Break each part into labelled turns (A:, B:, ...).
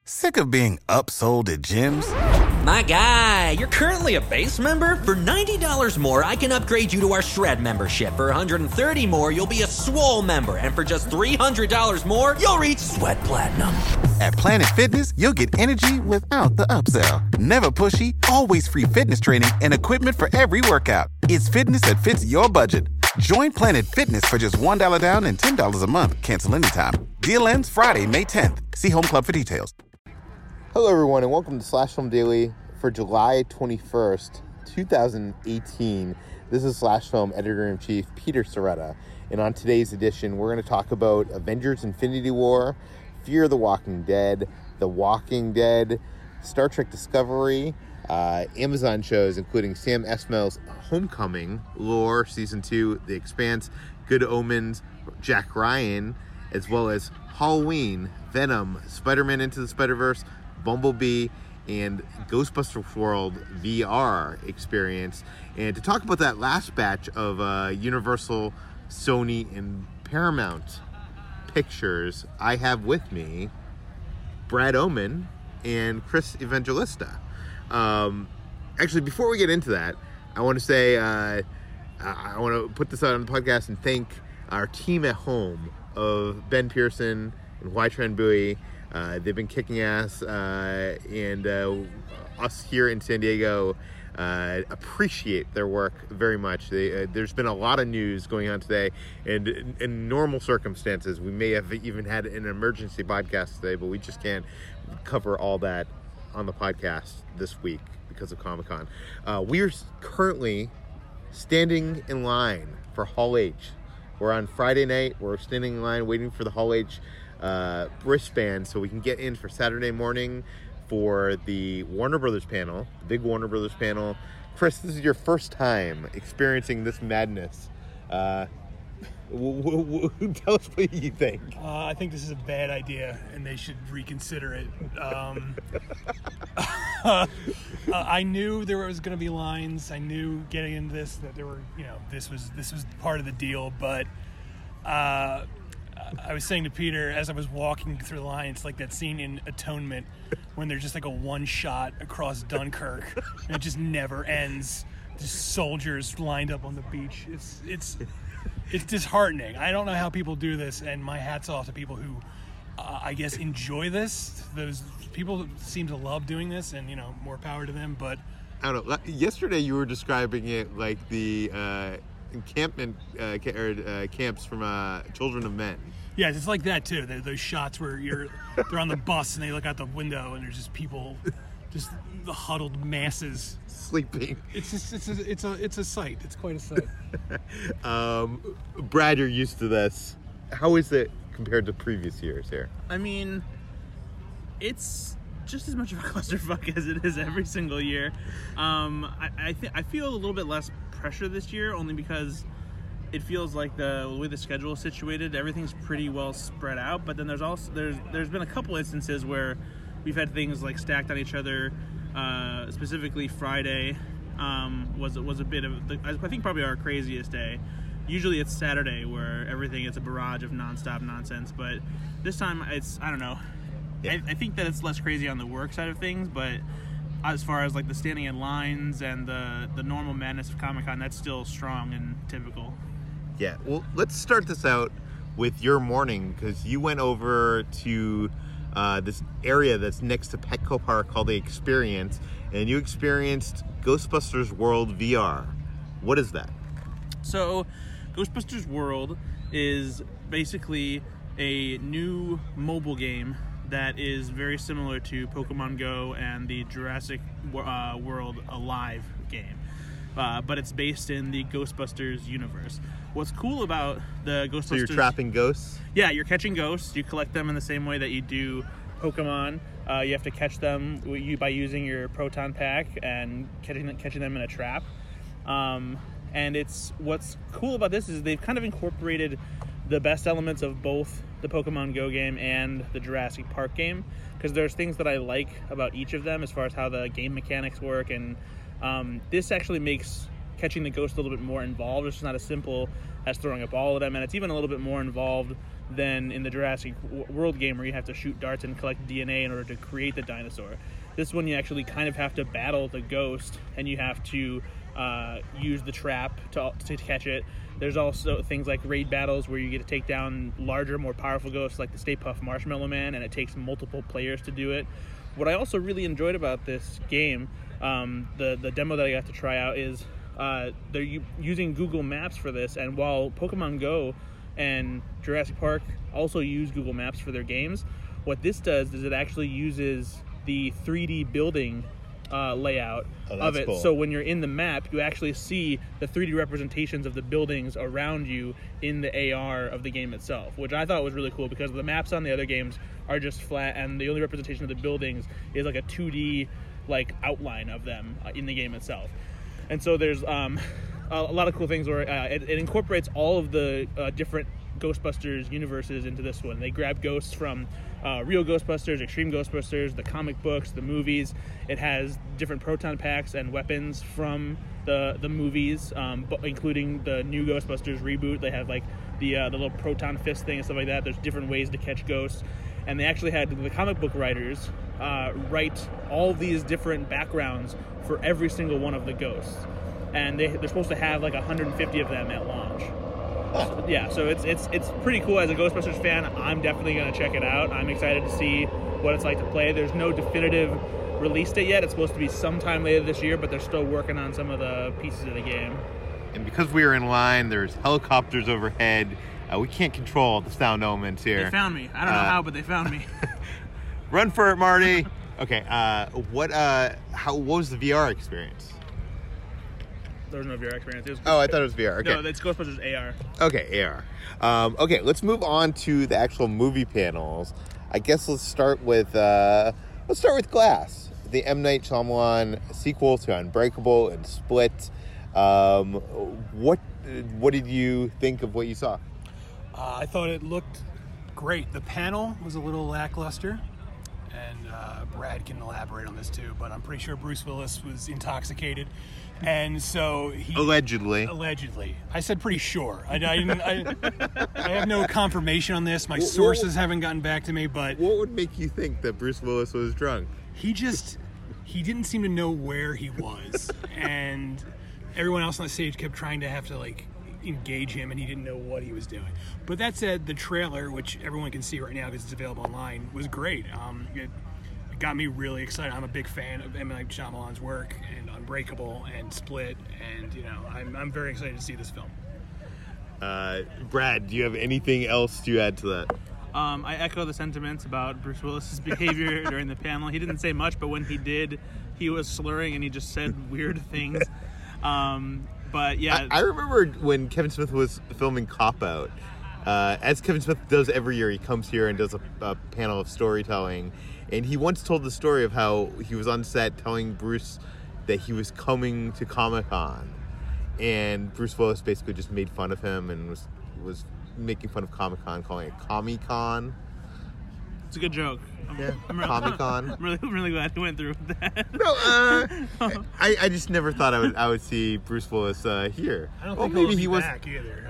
A: Sick of being upsold at gyms?
B: My guy, you're currently a base member? For $90 more, I can upgrade you to our Shred membership. For $130 more, you'll be a Swole member. And for just $300 more, you'll reach Sweat Platinum.
A: At Planet Fitness, you'll get energy without the upsell. Never pushy, always free fitness training and equipment for every workout. It's fitness that fits your budget. Join Planet Fitness for just $1 down and $10 a month. Cancel anytime. Deal ends Friday, May 10th. See Home Club for details.
C: Hello, everyone, and welcome to Slash Film Daily for July 21st, 2018. This is Slash Film Editor-in-Chief Peter Sciretta, and on today's edition, we're going to talk about Avengers Infinity War, Fear the Walking Dead, The Walking Dead, Star Trek Discovery, Amazon shows including Sam Esmail's Homecoming, Lore Season 2, The Expanse, Good Omens, Jack Ryan, as well as Halloween, Venom, Spider-Man Into the Spider-Verse, Bumblebee, and Ghostbusters World VR experience. And to talk about that last batch of Universal, Sony, and Paramount Pictures, I have with me Brad Oman and Chris Evangelista. Actually, before we get into that, I want to say I want to put this out on the podcast and thank our team at home of Ben Pearson and Hoai-Tran Bui. They've been kicking ass, and us here in San Diego appreciate their work very much. There's been a lot of news going on today, and in normal circumstances, we may have even had an emergency podcast today, but we just can't cover all that on the podcast this week because of Comic-Con. We are currently standing in line for Hall H. We're on Friday night. We're standing in line waiting for the Hall H wristband so we can get in for Saturday morning for the Warner Brothers panel, the big Warner Brothers panel. Chris, this is your first time experiencing this madness. Tell us what you think.
D: I think this is a bad idea and they should reconsider it. I knew there was going to be lines. I knew getting into this that there were, this was part of the deal, but I was saying to Peter as I was walking through the line, it's like that scene in Atonement when there's just like a one shot across Dunkirk and it just never ends. Just soldiers lined up on the beach. It's disheartening. I don't know how people do this, and my hat's off to people who I guess enjoy this. Those people seem to love doing this, and more power to them. But
C: I don't know. Yesterday you were describing it like the encampment camps from Children of Men.
D: Yeah, it's like that too. Those shots where they're on the bus and they look out the window and there's just people, just the huddled masses
C: sleeping.
D: It's a sight. It's quite a sight.
C: Brad, you're used to this. How is it compared to previous years here?
E: I mean, it's just as much of a clusterfuck as it is every single year. I feel a little bit less pressure this year, only because it feels like the way the schedule is situated, everything's pretty well spread out. But then there's been a couple instances where we've had things like stacked on each other. Specifically, Friday was a bit of I think probably our craziest day. Usually it's Saturday where everything is a barrage of nonstop nonsense, but this time I don't know. Yeah. I think that it's less crazy on the work side of things, but as far as like the standing in lines and the normal madness of Comic-Con, that's still strong and typical.
C: Yeah, well, let's start this out with your morning, because you went over to this area that's next to Petco Park called The Experience, and you experienced Ghostbusters World VR. What is that?
E: So, Ghostbusters World is basically a new mobile game that is very similar to Pokemon Go and the Jurassic World Alive game. But it's based in the Ghostbusters universe. What's cool about the Ghostbusters...
C: So you're trapping ghosts?
E: Yeah, you're catching ghosts. You collect them in the same way that you do Pokemon. You have to catch them by using your proton pack and catching them in a trap. And what's cool about this is they've kind of incorporated the best elements of both the Pokemon Go game and the Jurassic Park game, because there's things that I like about each of them as far as how the game mechanics work, and this actually makes catching the ghost a little bit more involved. It's not as simple as throwing a ball at them, and it's even a little bit more involved than in the Jurassic World game where you have to shoot darts and collect DNA in order to create the dinosaur. This one you actually kind of have to battle the ghost, and you have to use the trap to catch it. There's also things like raid battles where you get to take down larger, more powerful ghosts like the Stay Puft Marshmallow Man, and it takes multiple players to do it. What I also really enjoyed about this game, the demo that I got to try out, is they're using Google Maps for this, and while Pokemon Go and Jurassic Park also use Google Maps for their games, what this does is it actually uses the 3D building layout of it.
C: Cool.
E: So when you're in the map, you actually see the 3D representations of the buildings around you in the AR of the game itself, which I thought was really cool because the maps on the other games are just flat, and the only representation of the buildings is like a 2D like outline of them in the game itself. And so there's a lot of cool things where it incorporates all of the different Ghostbusters universes into this one. They grab ghosts from Real Ghostbusters, Extreme Ghostbusters, the comic books, the movies. It has different proton packs and weapons from the movies, including the new Ghostbusters reboot. They have like the little proton fist thing and stuff like that. There's different ways to catch ghosts. And they actually had the comic book writers write all these different backgrounds for every single one of the ghosts. And they're supposed to have like 150 of them at launch. So it's pretty cool. As a Ghostbusters fan, I'm definitely going to check it out. I'm excited to see what it's like to play. There's no definitive release date yet. It's supposed to be sometime later this year, but they're still working on some of the pieces of the game.
C: And because we are in line, there's helicopters overhead. We can't control the sound elements here.
E: They found me. I don't know how, but they found me.
C: Run for it, Marty. Okay. What was the VR experience?
E: There was no VR experience. It was
C: I thought it was VR. Okay.
E: No, it's Ghostbusters AR.
C: Okay, AR. Okay, let's move on to the actual movie panels. I guess let's start with Glass, the M. Night Shyamalan sequel to Unbreakable and Split. What did you think of what you saw?
D: I thought it looked great. The panel was a little lackluster, and Brad can elaborate on this too, but I'm pretty sure Bruce Willis was intoxicated, and so he... Allegedly. I said pretty sure. I have no confirmation on this. My sources haven't gotten back to me, but...
C: What would make you think that Bruce Willis was drunk?
D: He didn't seem to know where he was, and everyone else on the stage kept trying to have to, like, engage him, and he didn't know what he was doing. But that said, the trailer, which everyone can see right now because it's available online, was great. It got me really excited. I'm a big fan of M. Night Shyamalan's work, and Unbreakable and Split, and I'm very excited to see this film.
C: Brad, do you have anything else to add to that?
E: I echo the sentiments about Bruce Willis's behavior during the panel. He didn't say much, but when he did, he was slurring and he just said weird things. But yeah,
C: I remember when Kevin Smith was filming Cop Out. As Kevin Smith does every year, he comes here and does a panel of storytelling. And he once told the story of how he was on set telling Bruce that he was coming to Comic-Con. And Bruce Willis basically just made fun of him and was making fun of Comic-Con, calling it Comic-Con.
E: It's a good joke.
C: Comic-Con.
E: I'm really glad he went through with that.
C: No, I just never thought I would see Bruce Willis here.
D: I don't think maybe he was back either.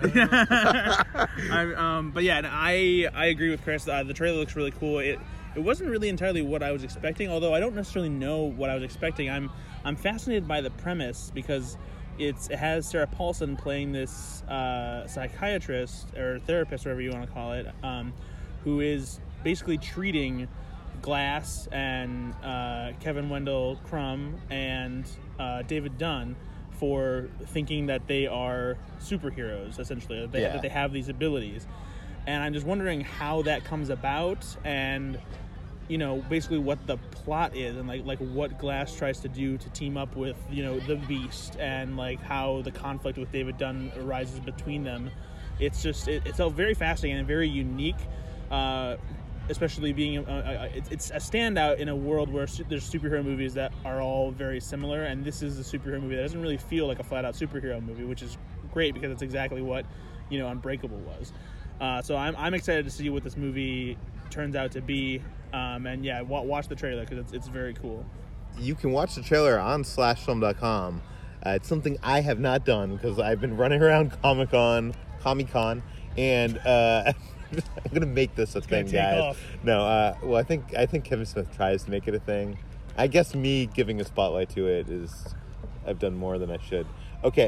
E: But yeah, I agree with Chris. The trailer looks really cool. It wasn't really entirely what I was expecting, although I don't necessarily know what I was expecting. I'm fascinated by the premise because it has Sarah Paulson playing this psychiatrist or therapist, whatever you want to call it, who is basically treating Glass and Kevin Wendell Crumb and David Dunn for thinking that they are superheroes, essentially, that they have these abilities. And I'm just wondering how that comes about, and basically what the plot is, and like what Glass tries to do to team up with the Beast, and like how the conflict with David Dunn arises between them. It's just it's all very fascinating and very unique. Especially being it's a standout in a world where there's superhero movies that are all very similar, and this is a superhero movie that doesn't really feel like a flat-out superhero movie, which is great because it's exactly what Unbreakable was. So I'm excited to see what this movie turns out to be, and yeah, watch the trailer because it's very cool.
C: You can watch the trailer on slashfilm.com. It's something I have not done because I've been running around Comic-Con, and gonna make this a thing,
D: take
C: guys.
D: off.
C: No, well, I think Kevin Smith tries to make it a thing. I guess me giving a spotlight to it is, I've done more than I should. Okay,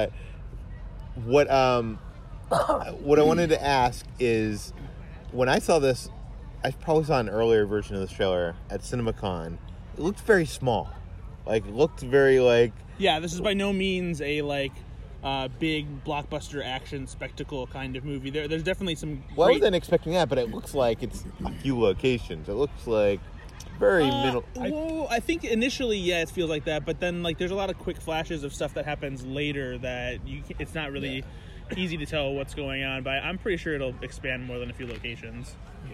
C: what I wanted to ask is, when I saw this, I probably saw an earlier version of this trailer at CinemaCon. It looked very small. Like, it looked very like...
E: Yeah, this is by no means a big blockbuster action spectacle kind of movie. There's definitely some.
C: Well, I wasn't expecting that, but it looks like it's a few locations. It looks like very middle.
E: Well, I think initially, yeah, it feels like that, but then there's a lot of quick flashes of stuff that happens later that it's not really easy to tell what's going on. But I'm pretty sure it'll expand more than a few locations.
D: Yeah.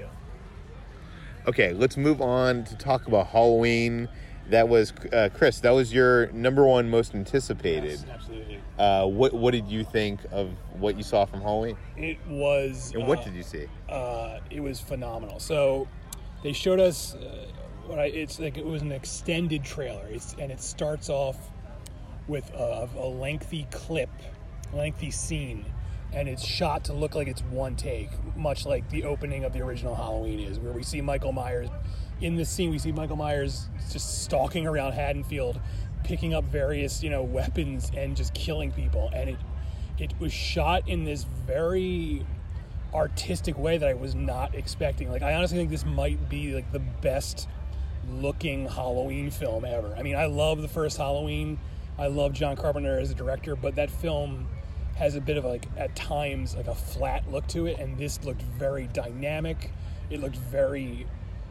C: Okay, let's move on to talk about Halloween. That was Chris. That was your number one most anticipated.
D: Yes, absolutely.
C: What did you think of what you saw from Halloween?
D: It was.
C: And what did you see?
D: It was phenomenal. So they showed us it was an extended trailer, and it starts off with a lengthy clip, lengthy scene, and it's shot to look like it's one take, much like the opening of the original Halloween is, where we see Michael Myers. In this scene, we see Michael Myers just stalking around Haddonfield, picking up various, weapons and just killing people. And it was shot in this very artistic way that I was not expecting. Like, I honestly think this might be like the best looking Halloween film ever. I mean, I love the first Halloween. I love John Carpenter as a director, but that film has a bit of at times a flat look to it, and this looked very dynamic. It looked very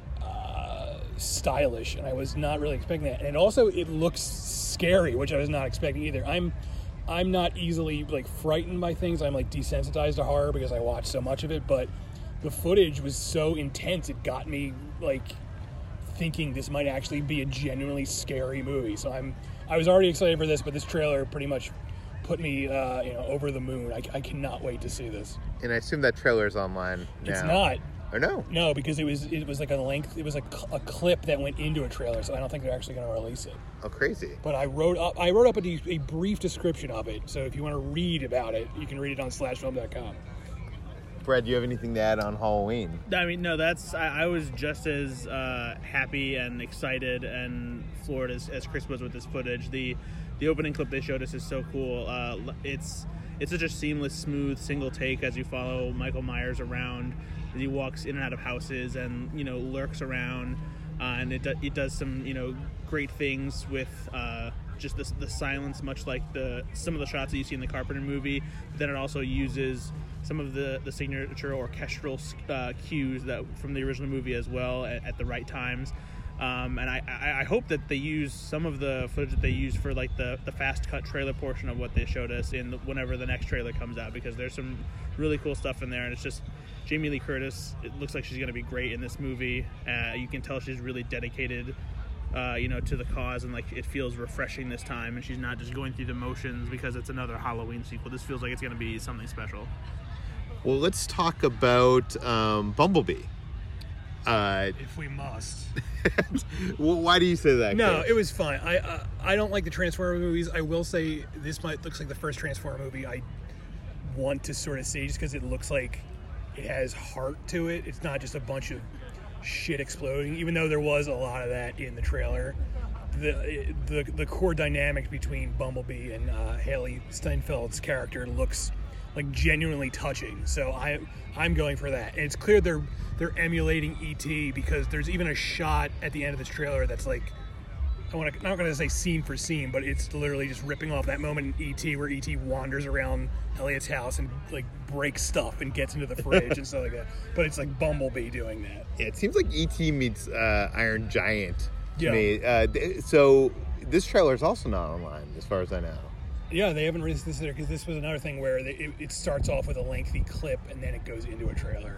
D: stylish, and I was not really expecting that. And also, it looks scary, which I was not expecting either. I'm not easily frightened by things. I'm desensitized to horror because I watch so much of it, but the footage was so intense, it got me thinking this might actually be a genuinely scary movie. So I was already excited for this, but this trailer pretty much put me over the moon. I cannot wait to see this.
C: And I assume that trailer's online now.
D: It's not.
C: Or no?
D: No, because it was a length. It was a clip that went into a trailer, so I don't think they're actually going to release it.
C: Oh, crazy!
D: But I wrote up a brief description of it. So if you want to read about it, you can read it on /film.com.
C: Brad, do you have anything to add on Halloween?
E: I mean, no. I was just as happy and excited and floored as Chris was with this footage. The opening clip they showed us is so cool. It's such a seamless, smooth, single take as you follow Michael Myers around. He walks in and out of houses and lurks around, and it does some great things with just the silence, much like some of the shots that you see in the Carpenter movie. But then it also uses some of the signature orchestral cues that from the original movie as well at the right times. And I hope that they use some of the footage that they used for the fast cut trailer portion of what they showed us whenever the next trailer comes out, because there's some really cool stuff in there, and it's just Jamie Lee Curtis. It looks like she's going to be great in this movie. You can tell she's really dedicated, to the cause, and it feels refreshing this time, and she's not just going through the motions because it's another Halloween sequel. This feels like it's going to be something special.
C: Well, let's talk about Bumblebee.
D: If we must.
C: Well, why do you say that?
D: No,
C: Chris?
D: it was fine. I don't like the Transformer movies. I will say this looks like the first Transformer movie I want to sort of see, just because it looks like it has heart to it. It's not just a bunch of shit exploding, even though there was a lot of that in the trailer. The core dynamic between Bumblebee and Haley Steinfeld's character looks genuinely touching, so I'm going for that. And it's clear they're emulating E.T. because there's even a shot at the end of this trailer that's I'm not going to say scene for scene, but it's literally just ripping off that moment in E.T. where E.T. wanders around Elliot's house and breaks stuff and gets into the fridge and stuff like that. But it's Bumblebee doing that.
C: Yeah, it seems like E.T. meets Iron Giant to
D: Yeah.
C: me. So this trailer is also not online, as far as I know.
D: Yeah, they haven't released this either, because this was another thing where it starts off with a lengthy clip and then it goes into a trailer.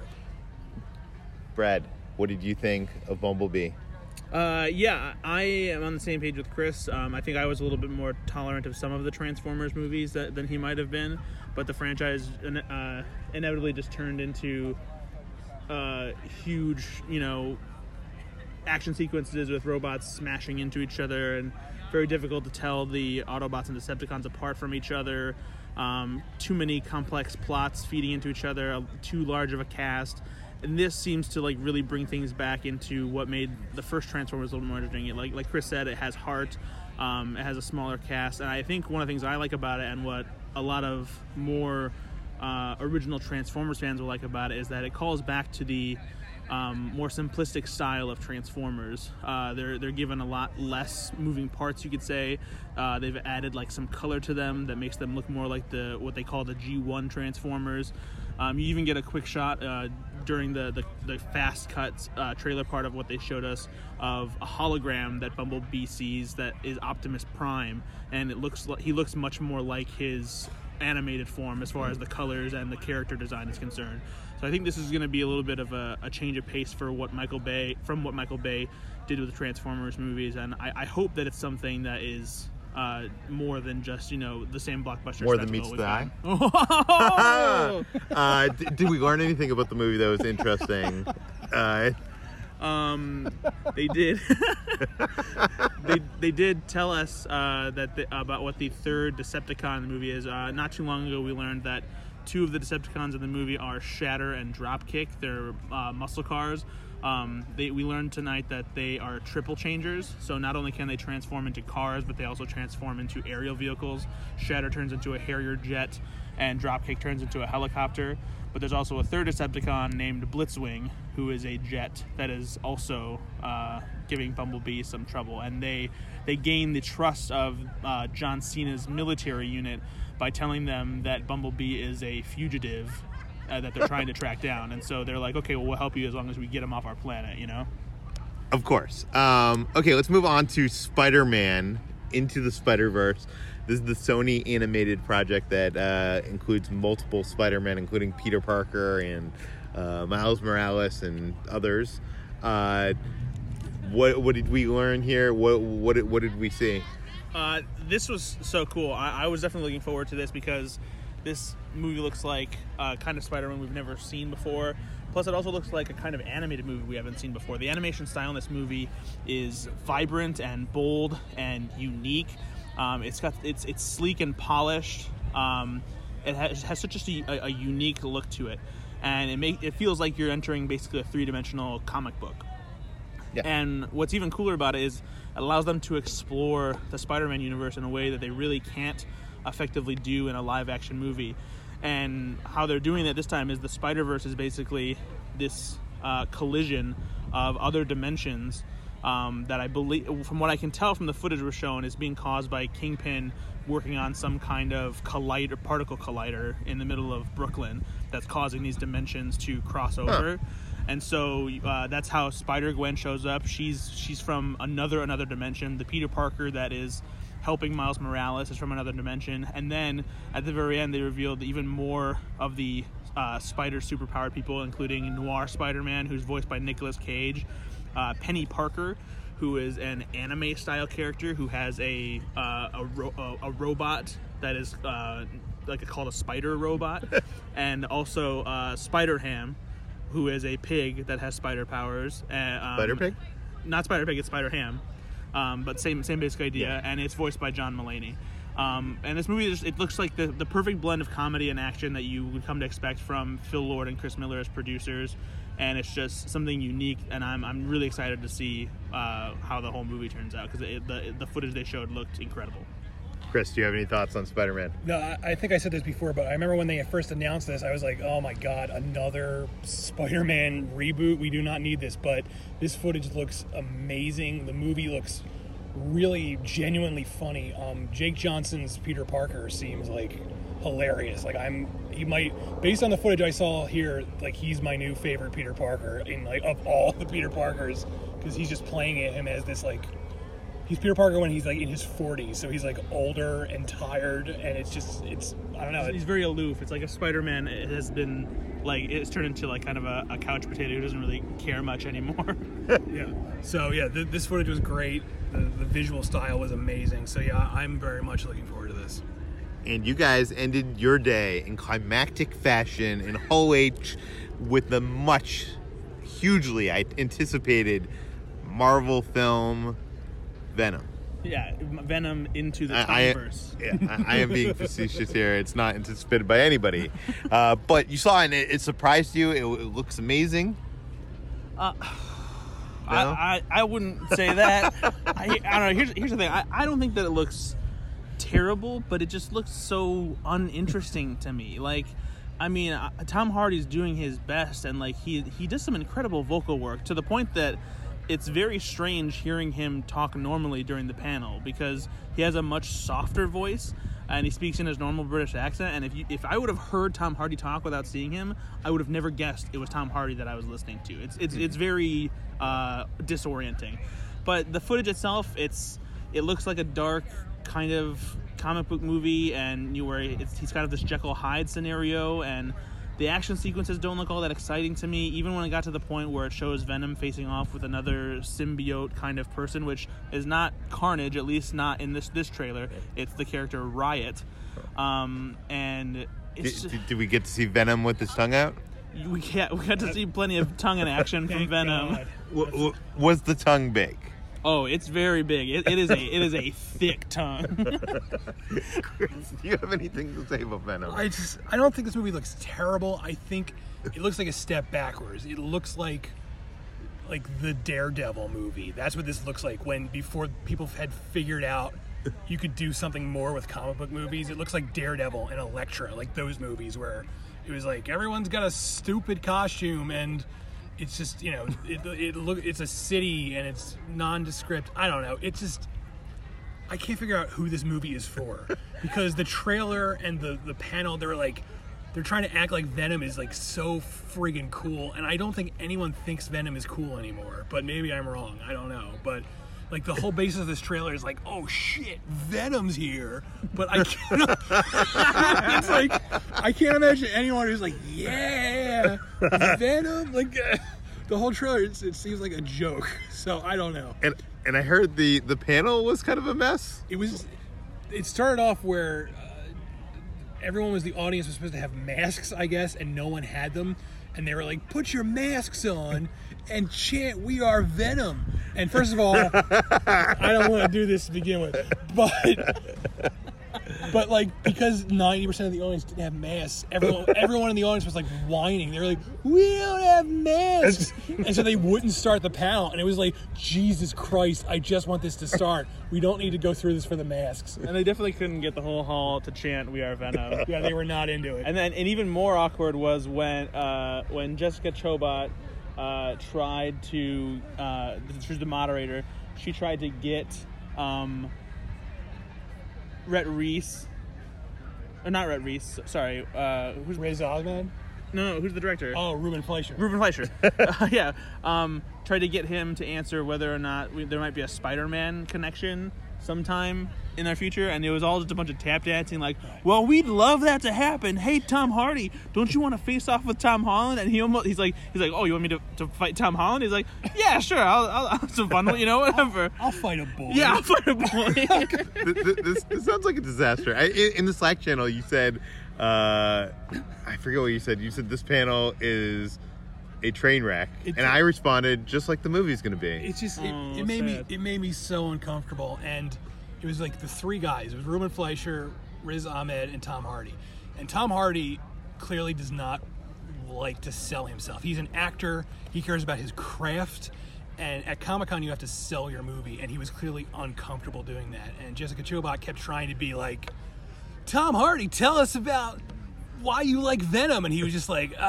C: Brad, what did you think of Bumblebee?
E: Yeah, I am on the same page with Chris. I think I was a little bit more tolerant of some of the Transformers movies than he might have been, but the franchise inevitably just turned into huge, action sequences with robots smashing into each other, and very difficult to tell the Autobots and Decepticons apart from each other. too many complex plots feeding into each other, too large of a cast. And this seems to like really bring things back into what made the first Transformers a little more interesting. Like Chris said, it has heart, it has a smaller cast, and I think one of the things I like about it, and what a lot of more original Transformers fans will like about it, is that it calls back to the more simplistic style of Transformers. They're given a lot less moving parts, you could say. They've added like some color to them that makes them look more like what they call the G1 Transformers. You even get a quick shot during the fast cuts trailer part of what they showed us of a hologram that Bumblebee sees that is Optimus Prime, and he looks much more like his animated form as far as the colors and the character design is concerned. So I think this is going to be a little bit of a change of pace for what Michael Bay did with the Transformers movies, and I hope that it's something that is more than just, the same blockbuster.
C: More than meets the eye. Did we learn anything about the movie that was interesting?
E: They did. they did tell us about what the third Decepticon in the movie is. Not too long ago, we learned that two of the Decepticons in the movie are Shatter and Dropkick. They're muscle cars. We learned tonight that they are triple changers, so not only can they transform into cars, but they also transform into aerial vehicles. Shatter turns into a Harrier jet, and Dropkick turns into a helicopter. But there's also a third Decepticon named Blitzwing, who is a jet that is also giving Bumblebee some trouble. And they gain the trust of John Cena's military unit by telling them that Bumblebee is a fugitive that they're trying to track down. And so they're like, okay, well, we'll help you as long as we get him off our planet,
C: Of course. Okay, let's move on to Spider-Man Into the Spider-Verse. This is the Sony animated project that includes multiple Spider-Men, including Peter Parker and Miles Morales and others. What did we learn here? What did we see?
E: This was so cool. I was definitely looking forward to this because this movie looks like kind of Spider-Man we've never seen before. Plus, it also looks like a kind of animated movie we haven't seen before. The animation style in this movie is vibrant and bold and unique. It's sleek and polished. It has such a unique look to it, and it feels like you're entering basically a three-dimensional comic book. Yeah. And what's even cooler about it is it allows them to explore the Spider-Man universe in a way that they really can't effectively do in a live-action movie. And how they're doing it this time is the Spider-Verse is basically this collision of other dimensions that I believe, from what I can tell from the footage we're shown, is being caused by Kingpin working on some kind of particle collider in the middle of Brooklyn that's causing these dimensions to cross over. And so that's how Spider-Gwen shows up. She's from another dimension. The Peter Parker that is helping Miles Morales is from another dimension. And then at the very end, they revealed even more of the Spider superpowered people, including Noir Spider-Man, who's voiced by Nicolas Cage, Penny Parker, who is an anime style character who has a robot that is called a spider robot, and also Spider-Ham, who is a pig that has spider powers.
C: Spider-Pig?
E: Not Spider-Pig, it's Spider-Ham. But same basic idea, yeah. And it's voiced by John Mulaney. And this movie, it looks like the perfect blend of comedy and action that you would come to expect from Phil Lord and Chris Miller as producers. And it's just something unique, and I'm really excited to see how the whole movie turns out, because the footage they showed looked incredible.
C: Chris, do you have any thoughts on Spider-Man?
D: No, I think I said this before, but I remember when they first announced this, I was like, oh my god, another Spider-Man reboot. We do not need this, but this footage looks amazing. The movie looks really genuinely funny. Jake Johnson's Peter Parker seems like hilarious. Based on the footage I saw here, like, he's my new favorite Peter Parker of all the Peter Parkers, because he's just playing him as this he's Peter Parker when he's in his 40s, so he's older and tired, and it's I don't know.
E: He's very aloof. It's like if Spider-Man has been it's turned into kind of a couch potato who doesn't really care much anymore.
D: Yeah. So yeah, this footage was great. The visual style was amazing. So yeah, I'm very much looking forward to this.
C: And you guys ended your day in climactic fashion in Hall H with the hugely anticipated Marvel film Venom.
E: Venom into the Timeverse.
C: I am being facetious here. It's not anticipated by anybody. But you saw it and it surprised you. It looks amazing.
E: No? I wouldn't say that. I don't know. Here's the thing. I don't think that it looks terrible, but it just looks so uninteresting to me. Like, I mean, Tom Hardy's doing his best, and like he does some incredible vocal work to the point that it's very strange hearing him talk normally during the panel, because he has a much softer voice and he speaks in his normal British accent. And if I would have heard Tom Hardy talk without seeing him, I would have never guessed it was Tom Hardy that I was listening to. It's very disorienting. But the footage itself, it looks like a dark kind of comic book movie, and he's kind of this Jekyll Hyde scenario, and the action sequences don't look all that exciting to me, even when it got to the point where it shows Venom facing off with another symbiote kind of person, which is not Carnage, at least not in this trailer. It's the character Riot. And
C: did we get to see Venom with his tongue out?
E: We got to see plenty of tongue in action from Venom.
C: Was the tongue big?
E: Oh, it's very big. It is a thick tongue.
C: Chris, do you have anything to say about Venom?
D: I don't think this movie looks terrible. I think it looks like a step backwards. It looks like the Daredevil movie. That's what this looks like before people had figured out you could do something more with comic book movies. It looks like Daredevil and Elektra, like those movies where it was like everyone's got a stupid costume and it's just, it's a city and it's nondescript. I don't know. It's just, I can't figure out who this movie is for, because the trailer and the panel, they're trying to act like Venom is like so friggin' cool, and I don't think anyone thinks Venom is cool anymore. But maybe I'm wrong. I don't know. But like the whole basis of this trailer is like, oh shit, Venom's here. But I can't. It's like I can't imagine anyone who's like, yeah, Venom. Like the whole trailer, it seems like a joke. So I don't know.
C: And I heard the panel was kind of a mess.
D: It started off where the audience was supposed to have masks, I guess, and no one had them. And they were like, put your masks on and chant, "We are Venom." And first of all, I don't want to do this to begin with. But like, because 90% of the audience didn't have masks, everyone in the audience was like whining. They were like, "We don't have masks." And so they wouldn't start the panel. And it was like, Jesus Christ, I just want this to start. We don't need to go through this for the masks.
E: And they definitely couldn't get the whole hall to chant, "We are Venom."
D: Yeah, they were not into it.
E: And even more awkward was when Jessica Chobot tried to, she's the moderator, she tried to get Rhett Reese, or not Rhett Reese, sorry, who's
D: Riz Ahmed?
E: No, who's the director?
D: Oh, Ruben Fleischer.
E: Yeah. Tried to get him to answer whether or not there might be a Spider-Man connection sometime in our future, and it was all just a bunch of tap dancing like, well, we'd love that to happen. Hey, Tom Hardy, don't you want to face off with Tom Holland? And he's like, oh, you want me to fight Tom Holland? He's like, yeah, sure, I'll have some fun, whatever.
D: I'll fight a boy.
E: Yeah, I'll fight a boy.
C: This sounds like a disaster. In the Slack channel, you said, I forget what you said. You said this panel is a train wreck, and I responded just like the movie's going to be.
D: It's just it made me so uncomfortable, and it was like the three guys. It was Ruben Fleischer, Riz Ahmed, and Tom Hardy. And Tom Hardy clearly does not like to sell himself. He's an actor. He cares about his craft. And at Comic-Con, you have to sell your movie, and he was clearly uncomfortable doing that. And Jessica Chobot kept trying to be like, Tom Hardy, tell us about why you like Venom. And he was just like,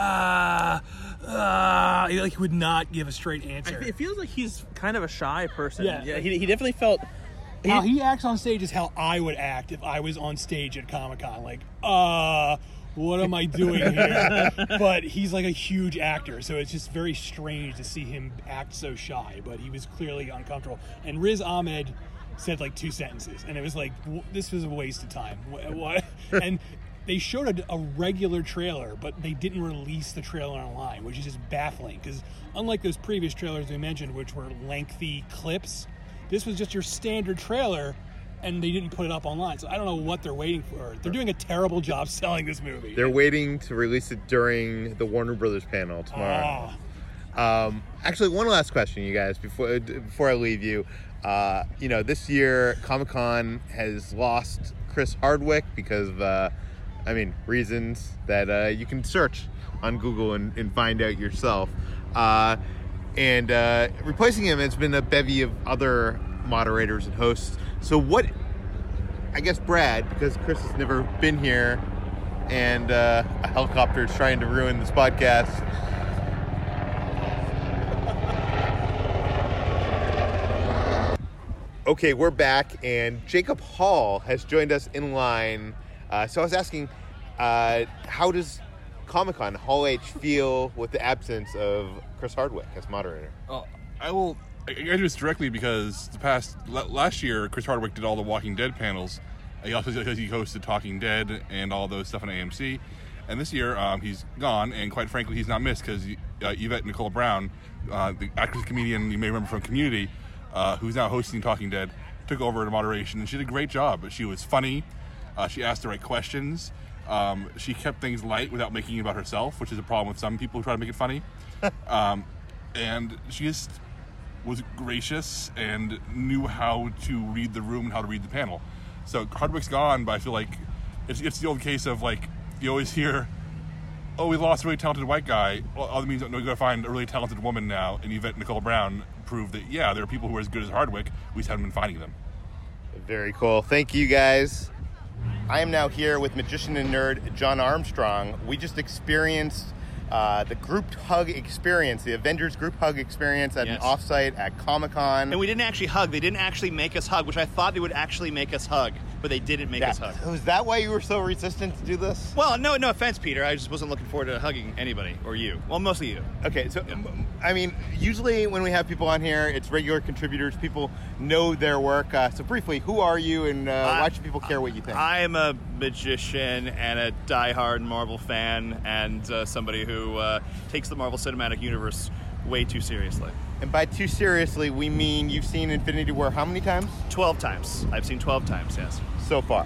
D: he would not give a straight answer.
E: It feels like he's kind of a shy person.
D: Yeah.
E: He definitely felt...
D: How he acts on stage is how I would act if I was on stage at Comic-Con. Like, what am I doing here? But he's like a huge actor, so it's just very strange to see him act so shy. But he was clearly uncomfortable. And Riz Ahmed said like 2 sentences, and it was like, this was a waste of time. What? And they showed a regular trailer, but they didn't release the trailer online, which is just baffling. Because unlike those previous trailers we mentioned, which were lengthy clips, this was just your standard trailer, and they didn't put it up online. So I don't know what they're waiting for. They're doing a terrible job selling this movie.
C: They're waiting to release it during the Warner Brothers panel tomorrow. Actually, one last question, you guys, before I leave you. This year Comic-Con has lost Chris Hardwick because of, reasons that you can search on Google and find out yourself. And replacing him has been a bevy of other moderators and hosts. So I guess Brad, because Chris has never been here and a helicopter is trying to ruin this podcast. Okay, we're back, and Jacob Hall has joined us in line. So I was asking, how does Comic-Con Hall H feel with the absence of Chris Hardwick as moderator?
F: I do this directly because last year Chris Hardwick did all the Walking Dead panels. He hosted Talking Dead and all those stuff on AMC. And this year he's gone, and quite frankly he's not missed because Yvette Nicole Brown, the actress comedian you may remember from Community, who's now hosting Talking Dead, took over the moderation, and she did a great job. She was funny. She asked the right questions. She kept things light without making it about herself, which is a problem with some people who try to make it funny. And she just was gracious and knew how to read the room and how to read the panel. So Hardwick's gone, but I feel like it's the old case of, like, you always hear, oh, we lost a really talented white guy. Well, that means no, we got to find a really talented woman now. And Yvette Nicole Brown proved that, yeah, there are people who are as good as Hardwick. We just haven't been finding them.
C: Very cool. Thank you, guys. I am now here with magician and nerd John Armstrong. We just experienced the group hug experience, the Avengers group hug experience at an offsite at Comic-Con.
G: And we didn't actually hug. They didn't actually make us hug, which I thought they would actually make us hug, but they didn't make us hug.
C: Was that why you were so resistant to do this?
G: Well, no offense, Peter. I just wasn't looking forward to hugging anybody, or you. Well, mostly you.
C: Okay, so, usually when we have people on here, it's regular contributors. People know their work. So briefly, who are you, and why should people care what you think?
G: I am a magician and a diehard Marvel fan, and somebody who takes the Marvel Cinematic Universe way too seriously.
C: And by too seriously, we mean you've seen Infinity War how many times?
G: 12 times. I've seen 12 times, yes.
C: So far.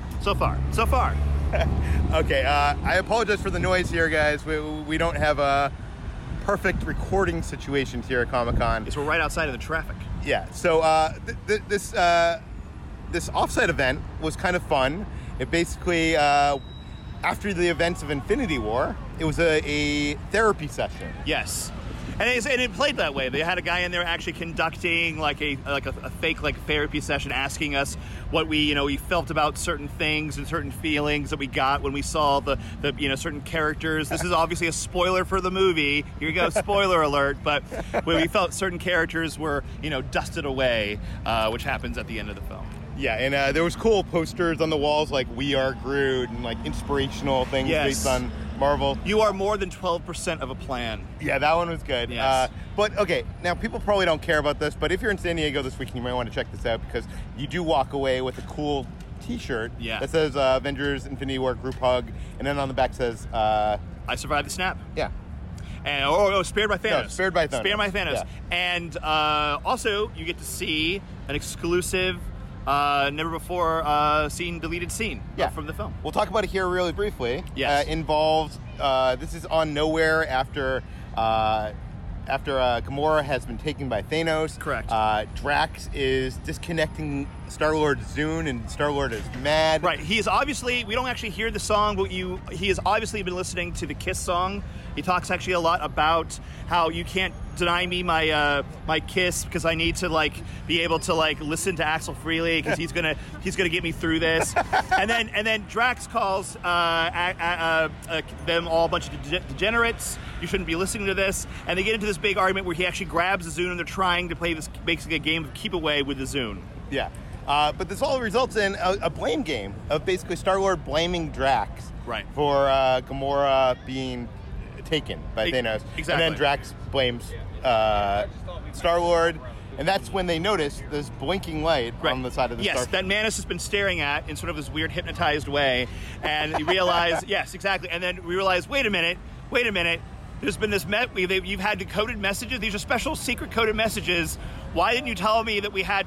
C: Okay, I apologize for the noise here, guys. We don't have a perfect recording situation here at Comic-Con.
G: Yes, we're right outside of the traffic.
C: Yeah, so this offsite event was kind of fun. It basically, after the events of Infinity War, it was a therapy session.
G: Yes. And it played that way. They had a guy in there actually conducting like a fake therapy session, asking us what we felt about certain things and certain feelings that we got when we saw the certain characters. This is obviously a spoiler for the movie. Here you go, spoiler alert. But when we felt certain characters were dusted away, which happens at the end of the film.
C: Yeah, and there was cool posters on the walls like "We Are Groot" and like inspirational things based on Marvel.
G: You are more than 12% of a plan.
C: Yeah, that one was good.
G: Yes.
C: But okay, now people probably don't care about this, but if you're in San Diego this weekend, you might want to check this out because you do walk away with a cool T-shirt that says Avengers Infinity War Group Hug, and then on the back says
G: I survived the snap.
C: Yeah.
G: And spared by Thanos.
C: No, spared by Thanos.
G: Spared by Thanos.
C: Yeah.
G: And also, you get to see an exclusive, never before seen deleted scene from the film.
C: We'll talk about it here really briefly.
G: Yes.
C: Involves this is on Nowhere after Gamora has been taken by Thanos.
G: Correct.
C: Drax is disconnecting Star-Lord's Zune, and Star-Lord is mad.
G: Right. He is obviously, we don't actually hear the song, but he has obviously been listening to the Kiss song. He talks actually a lot about how you can't deny me my my kiss because I need to be able to listen to Axel freely because he's gonna get me through this. and then Drax calls them all a bunch of degenerates. You shouldn't be listening to this. And they get into this big argument where he actually grabs the Zune and they're trying to play this basically a game of keep away with the Zune.
C: Yeah. But this all results in a blame game of basically Star-Lord blaming Drax for Gamora being taken by Thanos.
G: Exactly.
C: And then Drax blames Star-Lord, and that's when they notice this blinking light on the side of the
G: Yes,
C: Star.
G: that Manus has been staring at in sort of this weird hypnotized way, and you realize, yes, exactly, and then we realize, wait a minute, There's been this you've had coded messages. These are special secret coded messages. Why didn't you tell me that we had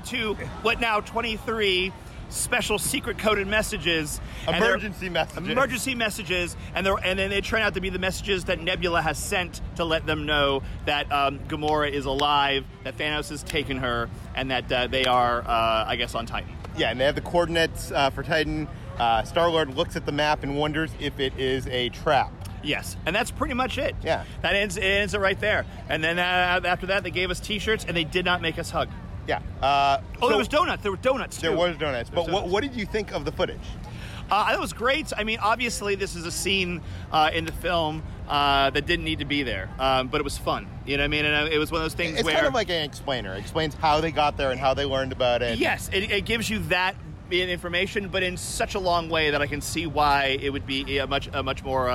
G: 23 special secret coded messages?
C: Emergency messages,
G: and then they turn out to be the messages that Nebula has sent to let them know that Gamora is alive, that Thanos has taken her, and that they are, I guess, on Titan.
C: Yeah, and they have the coordinates for Titan. Star-Lord looks at the map and wonders if it is a trap.
G: Yes, and that's pretty much it.
C: Yeah.
G: That ends it right there. And then after that, they gave us T-shirts, and they did not make us hug.
C: Yeah.
G: There was donuts. There were donuts, too.
C: There was donuts. But what did you think of the footage?
G: That was great. I mean, obviously, this is a scene in the film that didn't need to be there, but it was fun. You know what I mean? And it was one of those things
C: it's
G: where...
C: It's kind of like an explainer. It explains how they got there and how they learned about it.
G: Yes, it gives you that information, but in such a long way that I can see why it would be a much more...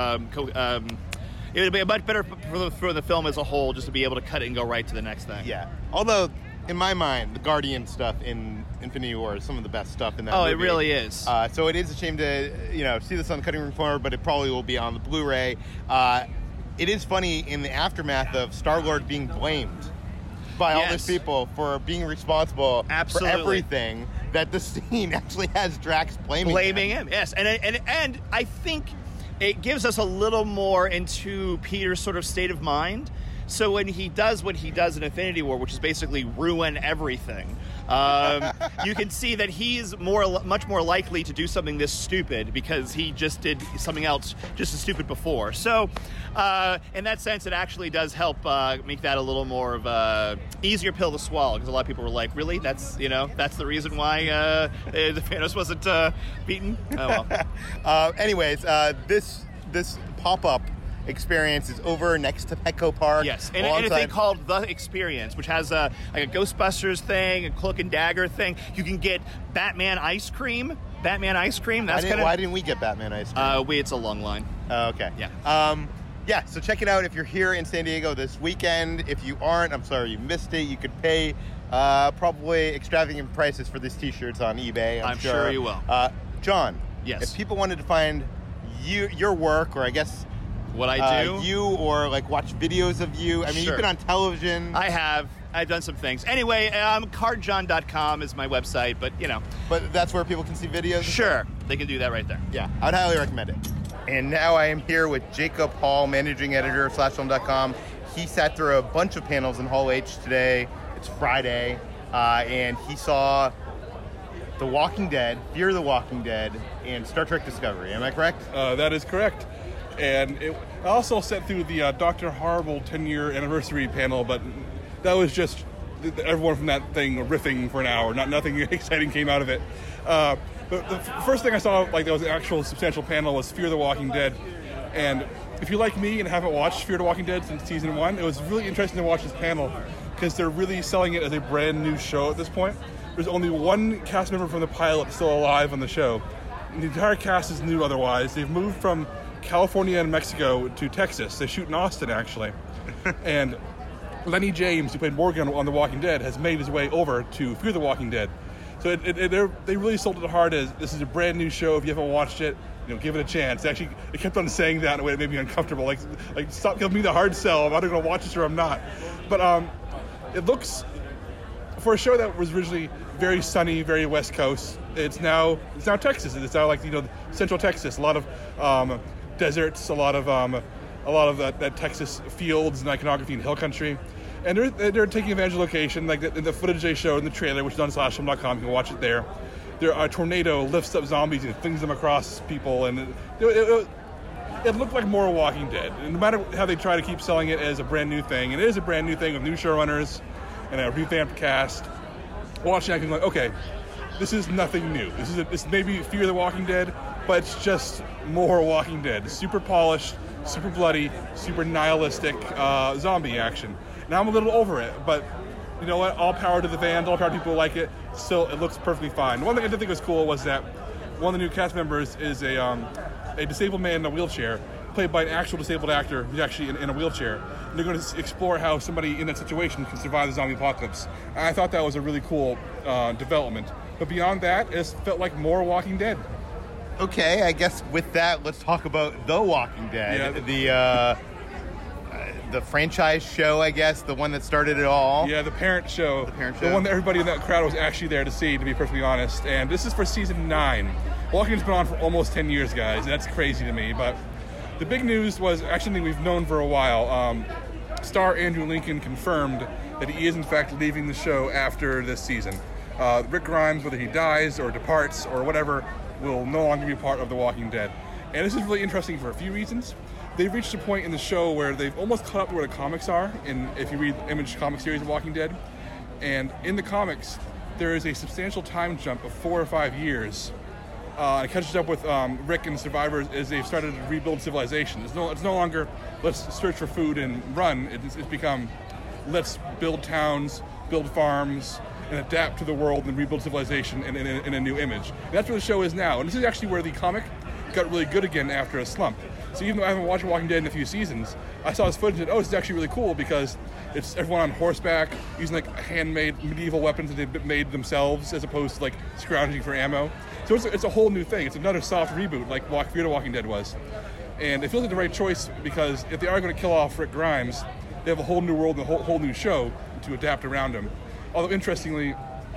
G: it would be much better for the film as a whole just to be able to cut it and go right to the next thing.
C: Yeah. Although, in my mind, the Guardian stuff in Infinity War is some of the best stuff in that movie.
G: Oh, it really is.
C: So it is a shame to, see this on the cutting room floor, but it probably will be on the Blu-ray. It is funny in the aftermath of Star-Lord being blamed by all these people for being responsible for everything, that the scene actually has Drax blaming him.
G: Yes. And I think it gives us a little more into Peter's sort of state of mind. So when he does what he does in Infinity War, which is basically ruin everything, you can see that he's much more likely to do something this stupid because he just did something else just as stupid before. So in that sense, it actually does help make that a little more of a easier pill to swallow, because a lot of people were like, really? That's the reason why the Thanos wasn't beaten? Oh, well.
C: Anyways, this pop-up experience is over next to Petco Park.
G: Yes, and a thing called The Experience, which has like a Ghostbusters thing, a Cloak and Dagger thing. You can get Batman ice cream.
C: Why didn't we get Batman ice cream?
G: It's a long line.
C: Okay.
G: Yeah.
C: So check it out if you're here in San Diego this weekend. If you aren't, I'm sorry you missed it. You could pay probably extravagant prices for these T-shirts on eBay.
G: I'm sure you will.
C: John.
G: Yes.
C: If people wanted to find your work, or I guess
G: what I do,
C: you, or like watch videos of you. I mean, You've been on television.
G: I have. I've done some things. Anyway, cardjohn.com is my website, but
C: But that's where people can see videos?
G: Sure. They can do that right there.
C: Yeah, I'd highly recommend it. And now I am here with Jacob Hall, managing editor of SlashFilm.com. He sat through a bunch of panels in Hall H today. It's Friday. And he saw The Walking Dead, Fear the Walking Dead, and Star Trek Discovery. Am I correct?
F: That is correct. And I also sat through the Dr. Horrible 10-year anniversary panel, but that was just everyone from that thing riffing for an hour. Nothing exciting came out of it. But the first thing I saw, that was an actual substantial panel, was Fear the Walking Dead. And if you're like me and haven't watched Fear the Walking Dead since season 1, it was really interesting to watch this panel because they're really selling it as a brand new show at this point. There's only one cast member from the pilot still alive on the show. And the entire cast is new otherwise. They've moved from California and Mexico to Texas. They shoot in Austin, actually. And Lenny James, who played Morgan on The Walking Dead, has made his way over to Fear the Walking Dead. So they really sold it hard as this is a brand new show. If you haven't watched it, give it a chance. Actually, it kept on saying that in a way that made me uncomfortable. Like stop giving me the hard sell. I'm either going to watch this or I'm not. But it looks, for a show that was originally very sunny, very West Coast, it's now Texas. It's now Central Texas. A lot of deserts, a lot of that Texas fields and iconography and hill country. And they're taking advantage of location, like the footage they showed in the trailer, which is on SlashFilm.com. You can watch it there. A tornado lifts up zombies and flings them across people, and it looked like more Walking Dead. And no matter how they try to keep selling it as a brand new thing, and it is a brand new thing with new showrunners and a revamped cast. Watching it, I'm like, okay, this is nothing new. This maybe Fear the Walking Dead, but it's just more Walking Dead. Super polished, super bloody, super nihilistic zombie action. Now I'm a little over it, but you know what? All power to the fans, all power to people who like it. Still, it looks perfectly fine. One thing I did think was cool was that one of the new cast members is a disabled man in a wheelchair, played by an actual disabled actor who's actually in a wheelchair. And they're going to explore how somebody in that situation can survive the zombie apocalypse. And I thought that was a really cool development. But beyond that, it felt like more Walking Dead.
C: Okay, I guess with that, let's talk about The Walking Dead.
F: Yeah.
C: the franchise show, I guess, the one that started it all.
F: Yeah, the parent show.
C: The
F: one that everybody in that crowd was actually there to see, to be perfectly honest. And this is for season 9. Walking Dead's been on for almost 10 years, guys. That's crazy to me. But the big news was actually something we've known for a while. Star Andrew Lincoln confirmed that he is, in fact, leaving the show after this season. Rick Grimes, whether he dies or departs or whatever, will no longer be part of The Walking Dead. And this is really interesting for a few reasons. They've reached a point in the show where they've almost caught up to where the comics are, if you read the Image comic series of Walking Dead. And in the comics, there is a substantial time jump of 4 or 5 years. It catches up with Rick and survivors as they've started to rebuild civilization. It's no longer, let's search for food and run. It's become, let's build towns, build farms, and adapt to the world and rebuild civilization in a new image. And that's where the show is now. And this is actually where the comic got really good again after a slump. So even though I haven't watched Walking Dead in a few seasons, I saw this footage and, this is actually really cool because it's everyone on horseback using like handmade medieval weapons that they've made themselves as opposed to like scrounging for ammo. So it's a whole new thing. It's another soft reboot like Fear the Walking Dead was. And it feels like the right choice because if they are going to kill off Rick Grimes, they have a whole new world and a whole new show to adapt around him. Although interestingly,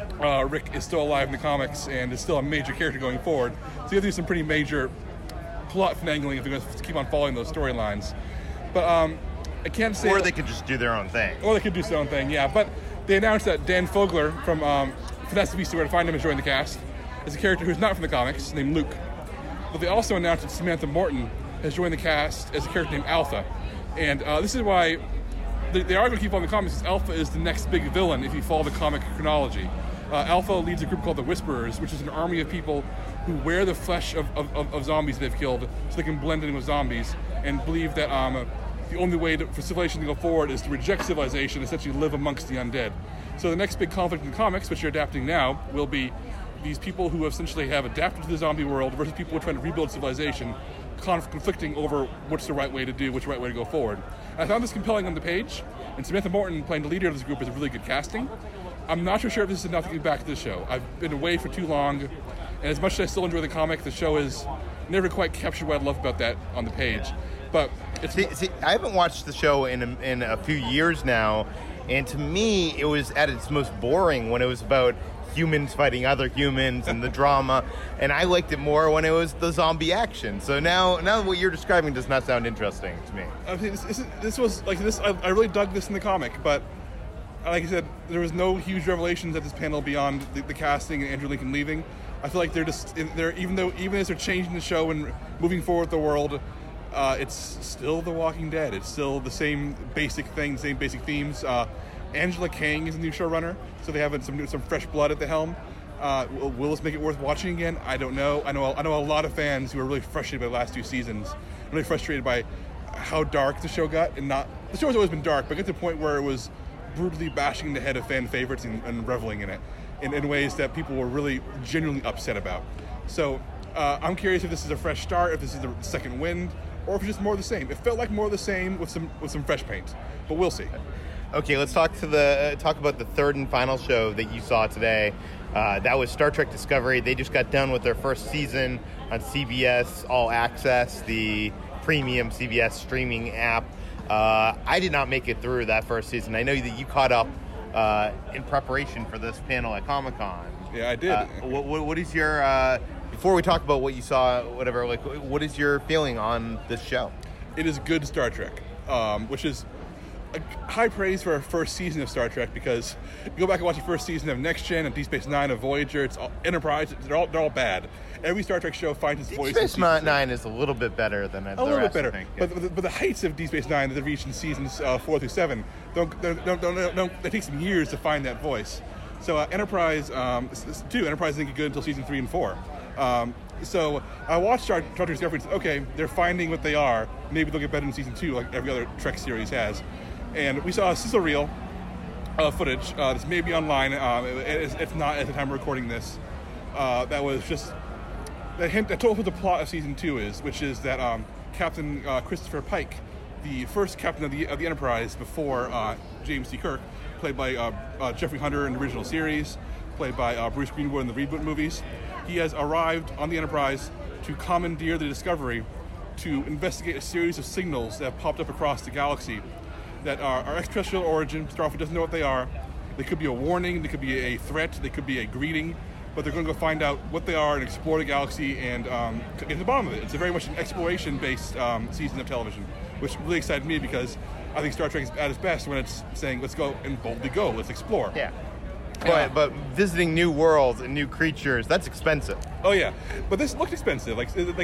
F: Rick is still alive in the comics and is still a major character going forward. So you have to do some pretty major plot finagling if they're going to keep on following those storylines. But I can't say...
C: Or they could just do their own thing.
F: Or they could do their own thing, yeah. But they announced that Dan Fogler from Fantastic Beasts Where to Find Him has joined the cast as a character who's not from the comics, named Luke. But they also announced that Samantha Morton has joined the cast as a character named Alpha. And this is why they are going to keep on the comics, because Alpha is the next big villain if you follow the comic chronology. Alpha leads a group called the Whisperers, which is an army of people who wear the flesh of zombies they've killed so they can blend in with zombies and believe that the only way for civilization to go forward is to reject civilization and essentially live amongst the undead. So the next big conflict in the comics, which you're adapting now, will be these people who essentially have adapted to the zombie world versus people who are trying to rebuild civilization, conflicting over what's the right way to do, which right way to go forward. I found this compelling on the page, and Samantha Morton playing the leader of this group is a really good casting. I'm not sure if this is enough to get back to the show. I've been away for too long, and as much as I still enjoy the comic, the show has never quite captured what I love about that on the page. But it's...
C: See, I haven't watched the show in a few years now, and to me, it was at its most boring when it was about humans fighting other humans and the drama, and I liked it more when it was the zombie action. So now what you're describing does not sound interesting to me.
F: I mean, this was like this. I really dug this in the comic, but like I said, there was no huge revelations at this panel beyond the casting and Andrew Lincoln leaving. I feel like even as they're changing the show and moving forward with the world, it's still The Walking Dead. It's still the same basic thing, same basic themes. Angela Kang is the new showrunner, so they have some fresh blood at the helm. Will this make it worth watching again? I don't know. I know a lot of fans who are really frustrated by the last 2 seasons, really frustrated by how dark the show got. And the show has always been dark, but it got to the point where it was brutally bashing the head of fan favorites and reveling in it in ways that people were really genuinely upset about. So I'm curious if this is a fresh start, if this is the second wind, or if it's just more of the same. It felt like more of the same with some fresh paint, but we'll see.
C: Okay, let's talk about the third and final show that you saw today. That was Star Trek Discovery. They just got done with their first season on CBS All Access, the premium CBS streaming app. I did not make it through that first season. I know that you caught up in preparation for this panel at Comic-Con.
F: Yeah, I did.
C: What is your before we talk about what you saw, whatever? Like, what is your feeling on this show?
F: It is good Star Trek, which is high praise for our first season of Star Trek, because you go back and watch the first season of Next Gen, of Deep Space Nine, of Voyager, it's all Enterprise, they're all bad. Every Star Trek show finds its voice.
C: Deep Space Nine is a little bit better than the
F: little
C: rest,
F: bit better,
C: I think. Yeah.
F: but the heights of Deep Space Nine that they've reached in seasons 4 through 7 don't. It takes some years to find that voice. So Enterprise, Enterprise didn't get good until season 3 and 4. So I watched Star Trek Discovery and said, okay, they're finding what they are. Maybe they'll get better in season 2, like every other Trek series has. And we saw a sizzle reel footage that's maybe online. It's not at the time of recording this. That was just the hint that told what the plot of season 2 is, which is that Captain Christopher Pike, the first captain of the Enterprise before James T. Kirk, played by Jeffrey Hunter in the original series, played by Bruce Greenwood in the reboot movies, he has arrived on the Enterprise to commandeer the Discovery to investigate a series of signals that have popped up across the galaxy that are extraterrestrial origin. Starfleet doesn't know what they are. They could be a warning, they could be a threat, they could be a greeting, but they're going to go find out what they are and explore the galaxy and get to the bottom of it. It's a very much an exploration-based season of television, which really excited me because I think Star Trek is at its best when it's saying, let's go and boldly go, let's explore.
C: Yeah. But visiting new worlds and new creatures, that's expensive.
F: Oh yeah, but this looked expensive.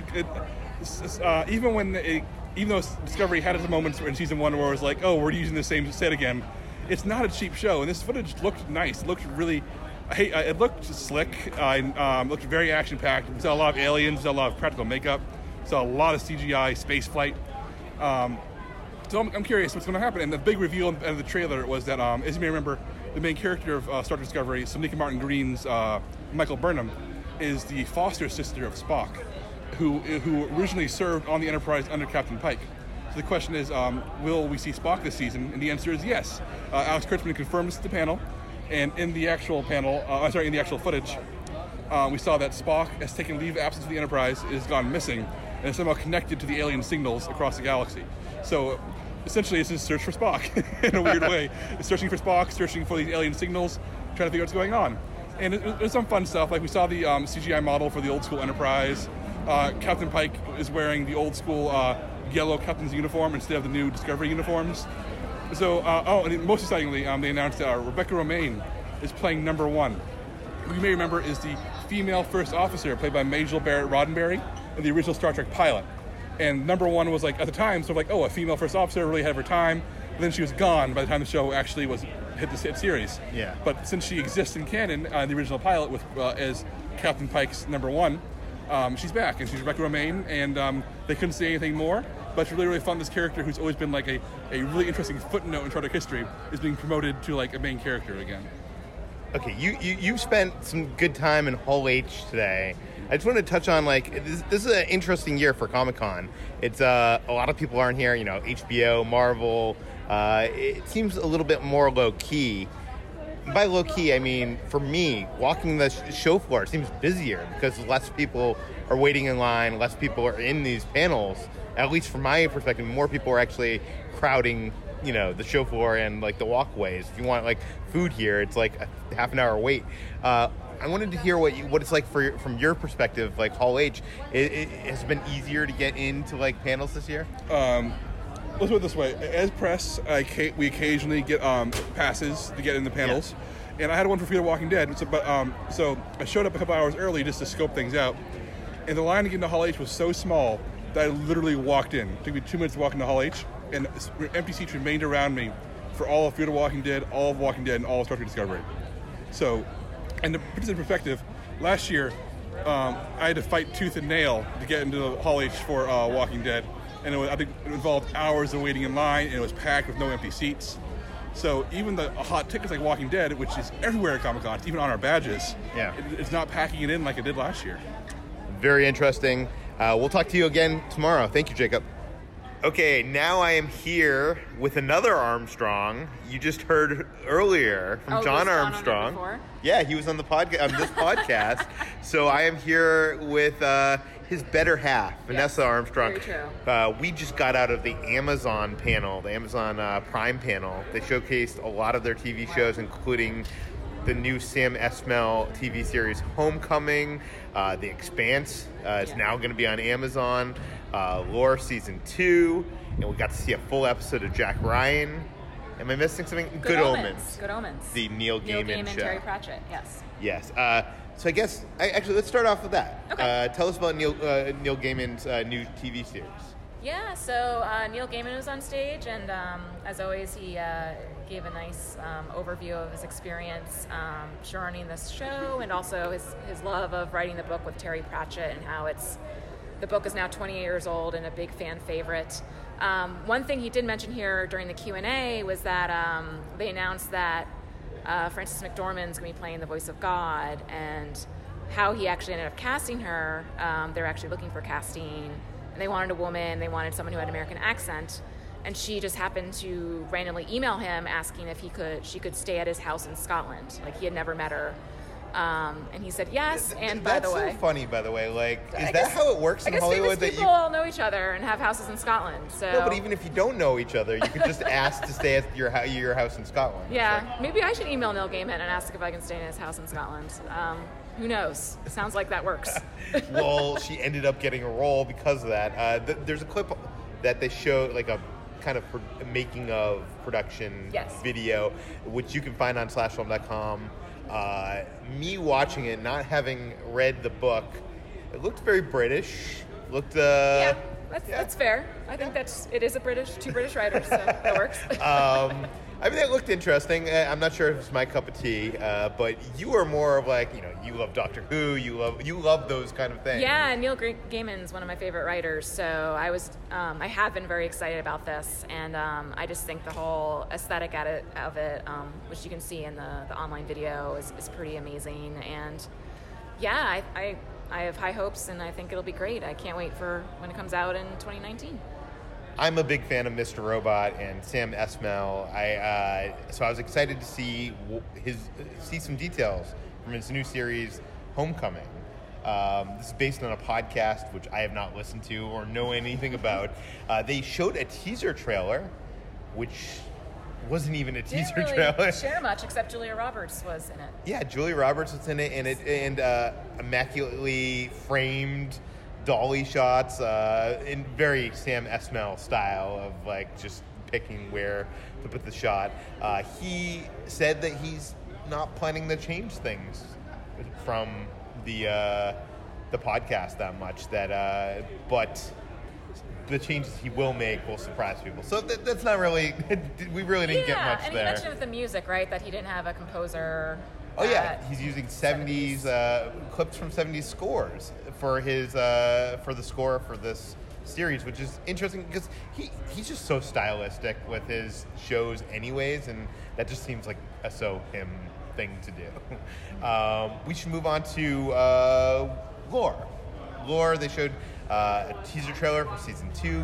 F: Even though Discovery had its moments in season 1 where it was like, oh, we're using the same set again, it's not a cheap show, and this footage looked nice. It looked really, it looked slick. It looked very action-packed. We saw a lot of aliens, we saw a lot of practical makeup, saw a lot of CGI space flight. So I'm curious what's going to happen. And the big reveal of the trailer was that, as you may remember, the main character of Star Trek Discovery, Sonequa Martin Green's Michael Burnham, is the foster sister of Spock, who originally served on the Enterprise under Captain Pike. So the question is, will we see Spock this season? And the answer is yes. Alex Kurtzman confirmed this at the panel, and in the actual in the actual footage, we saw that Spock has taken leave of absence of the Enterprise, is gone missing, and is somehow connected to the alien signals across the galaxy. So essentially, it's a search for Spock in a weird way. It's searching for Spock, searching for these alien signals, trying to figure out what's going on. And it was some fun stuff. Like we saw the CGI model for the old school Enterprise. Captain Pike is wearing the old school yellow captain's uniform instead of the new Discovery uniforms. So, and most excitingly, they announced that Rebecca Romaine is playing number 1. Who you may remember is the female first officer played by Majel Barrett Roddenberry in the original Star Trek pilot. And number 1 was like, at the time, sort of like, oh, a female first officer, really ahead of her time. But then she was gone by the time the show actually hit the series.
C: Yeah.
F: But since she exists in canon, the original pilot with as Captain Pike's number 1, she's back, and she's Rebecca Romaine, and they couldn't say anything more. But it's really, really fun. This character, who's always been like a really interesting footnote in Star Trek history, is being promoted to like a main character again.
C: Okay, you spent some good time in Hall H today. I just want to touch on this is an interesting year for Comic-Con. It's a lot of people aren't here. You know, HBO, Marvel. It seems a little bit more low key. By low key, I mean for me, walking the show floor seems busier because less people are waiting in line, less people are in these panels. At least from my perspective, more people are actually crowding, the show floor and like the walkways. If you want like food here, it's like a half an hour wait. I wanted to hear what it's like from your perspective, like Hall H. It has been easier to get into like panels this year.
F: Let's put it this way: as press, we occasionally get passes to get in the panels, and I had one for Fear the Walking Dead. So I showed up a couple hours early just to scope things out, and the line to get into Hall H was so small that I literally walked in. It took me 2 minutes to walk into Hall H, and empty seats remained around me for all of Fear the Walking Dead, all of Walking Dead, and all of Star Trek Discovery. So, and to put this in perspective, last year I had to fight tooth and nail to get into the Hall H for Walking Dead, and I think it involved hours of waiting in line, and it was packed with no empty seats. So even the hot tickets like Walking Dead, which is everywhere at Comic-Con, it's even on our badges, it's not packing it in like it did last year.
C: Very interesting. We'll talk to you again tomorrow. Thank you, Jacob. Okay, now I am here with another Armstrong. You just heard earlier from John Armstrong. Yeah, he was on the podcast, this podcast. So I am here with his better half, Vanessa Armstrong.
H: Very true.
C: We just got out of the Amazon panel, the Amazon Prime panel. They showcased a lot of their TV shows, including the new Sam Esmail TV series Homecoming, The Expanse is now going to be on Amazon, Lore Season 2, and we got to see a full episode of Jack Ryan. Am I missing something? Good Omens.
H: Good Omens.
C: The Neil Gaiman show.
H: Terry Pratchett, yes.
C: Yes. So I guess, actually, let's start off with that.
H: Okay.
C: Tell us about Neil Gaiman's new TV series.
H: Yeah, so Neil Gaiman was on stage, and as always, he gave a nice overview of his experience showrunning this show, and also his love of writing the book with Terry Pratchett, and how the book is now 28 years old and a big fan favorite. One thing he did mention here during the Q&A was that they announced that Frances McDormand's going to be playing the voice of God, and how he actually ended up casting her. They're actually looking for casting, and they wanted a woman, they wanted someone who had an American accent, and she just happened to randomly email him asking if she could stay at his house in Scotland. Like, he had never met her. And he said yes. And by the way,
C: that's so funny. By the way, like, is
H: I
C: that
H: guess-
C: how it works
H: I
C: in
H: guess
C: Hollywood?
H: famous people all know each other and have houses in Scotland. So
C: No, but even if you don't know each other, you could just ask to stay at your house in Scotland.
H: yeah, maybe I should email Neil Gaiman and ask if I can stay in his house in Scotland. Who knows? It sounds like that works.
C: Well, she ended up getting a role because of that. There's a clip that they showed, like a kind of making of production
H: Yes.
C: video, which you can find on slashfilm.com. Me watching it, not having read the book, it looked very British. Looked
H: Yeah, that's fair. I think it is two British writers, so that works.
C: I mean, it looked interesting. I'm not sure if it's my cup of tea, but you are more of like, you love Doctor Who, you love those kind of things.
H: Yeah, Neil Gaiman's one of my favorite writers, so I have been very excited about this, and I just think the whole aesthetic of it, which you can see in the online video, is pretty amazing, and yeah, I have high hopes, and I think it'll be great. I can't wait for when it comes out in 2019.
C: I'm a big fan of Mr. Robot and Sam Esmail. So I was excited to see some details from his new series, Homecoming. This is based on a podcast which I have not listened to or know anything about. They showed a teaser trailer, which wasn't even a teaser
H: Didn't really
C: trailer.
H: share much, except Julia Roberts was in it.
C: Yeah, Julia Roberts was in it, and immaculately framed dolly shots in very Sam Esmail style of like just picking where to put the shot. He said that he's not planning to change things from the podcast that much. But the changes he will make will surprise people. So that's not really. We really didn't get much
H: and
C: there.
H: he mentioned with the music, right, that he didn't have a composer.
C: Oh yeah, he's using 70s clips from 70s scores for his for the score for this series, which is interesting because he's just so stylistic with his shows anyways, and that just seems like a so him thing to do. We should move on to Lore. Lore, they showed a teaser trailer for season 2.